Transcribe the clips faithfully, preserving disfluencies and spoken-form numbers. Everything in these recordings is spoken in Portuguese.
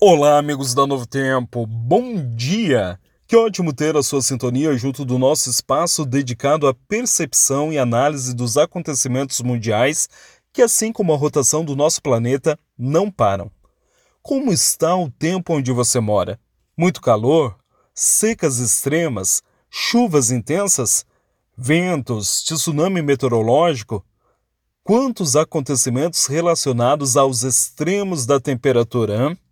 Olá, amigos da Novo Tempo, bom dia! Que ótimo ter a sua sintonia junto do nosso espaço dedicado à percepção e análise dos acontecimentos mundiais que, assim como a rotação do nosso planeta, não param. Como está o tempo onde você mora? Muito calor? Secas extremas? Chuvas intensas? Ventos? Tsunami meteorológico? Quantos acontecimentos relacionados aos extremos da temperatura, hein?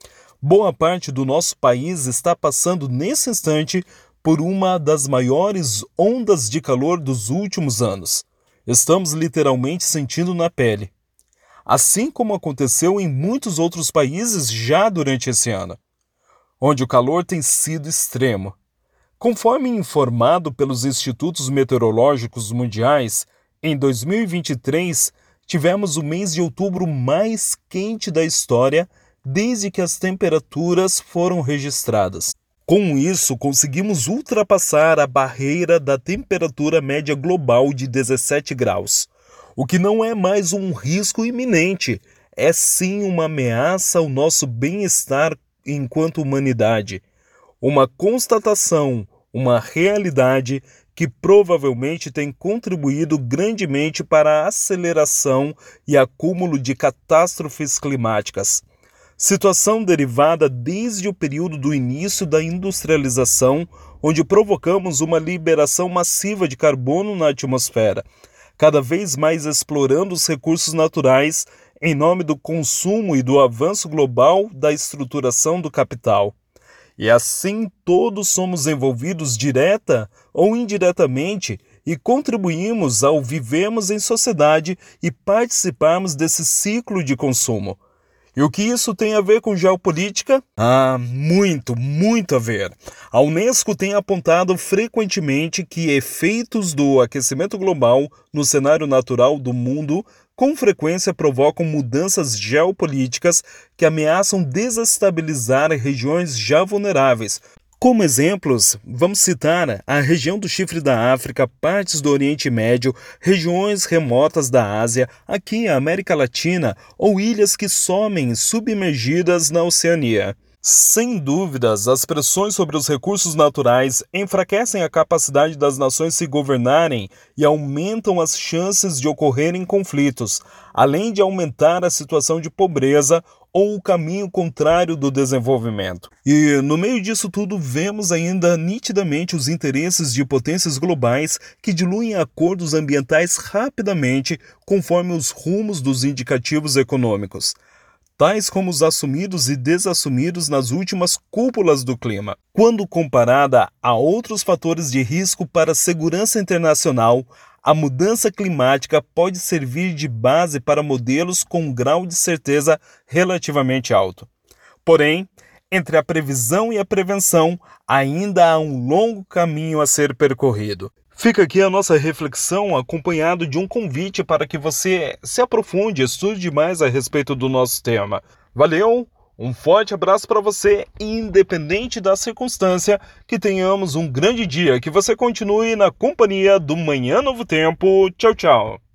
Boa parte do nosso país está passando nesse instante por uma das maiores ondas de calor dos últimos anos. Estamos literalmente sentindo na pele. Assim como aconteceu em muitos outros países já durante esse ano, onde o calor tem sido extremo. Conforme informado pelos Institutos Meteorológicos Mundiais, em dois mil e vinte e três tivemos o mês de outubro mais quente da história desde que as temperaturas foram registradas. Com isso, conseguimos ultrapassar a barreira da temperatura média global de dezessete graus, o que não é mais um risco iminente, é sim uma ameaça ao nosso bem-estar enquanto humanidade. Uma constatação, uma realidade que provavelmente tem contribuído grandemente para a aceleração e acúmulo de catástrofes climáticas. Situação derivada desde o período do início da industrialização, onde provocamos uma liberação massiva de carbono na atmosfera, cada vez mais explorando os recursos naturais em nome do consumo e do avanço global da estruturação do capital. E assim todos somos envolvidos direta ou indiretamente e contribuímos ao vivermos em sociedade e participarmos desse ciclo de consumo. E o que isso tem a ver com geopolítica? Ah, muito, muito a ver. A Unesco tem apontado frequentemente que efeitos do aquecimento global no cenário natural do mundo com frequência provocam mudanças geopolíticas que ameaçam desestabilizar regiões já vulneráveis. Como exemplos, vamos citar a região do Chifre da África, partes do Oriente Médio, regiões remotas da Ásia, aqui a América Latina ou ilhas que somem submergidas na Oceania. Sem dúvidas, as pressões sobre os recursos naturais enfraquecem a capacidade das nações se governarem e aumentam as chances de ocorrerem conflitos, além de aumentar a situação de pobreza ou o caminho contrário do desenvolvimento. E no meio disso tudo vemos ainda nitidamente os interesses de potências globais que diluem acordos ambientais rapidamente conforme os rumos dos indicativos econômicos, tais como os assumidos e desassumidos nas últimas cúpulas do clima. Quando comparada a outros fatores de risco para a segurança internacional, a mudança climática pode servir de base para modelos com um grau de certeza relativamente alto. Porém, entre a previsão e a prevenção, ainda há um longo caminho a ser percorrido. Fica aqui a nossa reflexão acompanhado de um convite para que você se aprofunde e estude mais a respeito do nosso tema. Valeu, um forte abraço para você, independente da circunstância, que tenhamos um grande dia, que você continue na companhia do Manhã Novo Tempo. Tchau, tchau.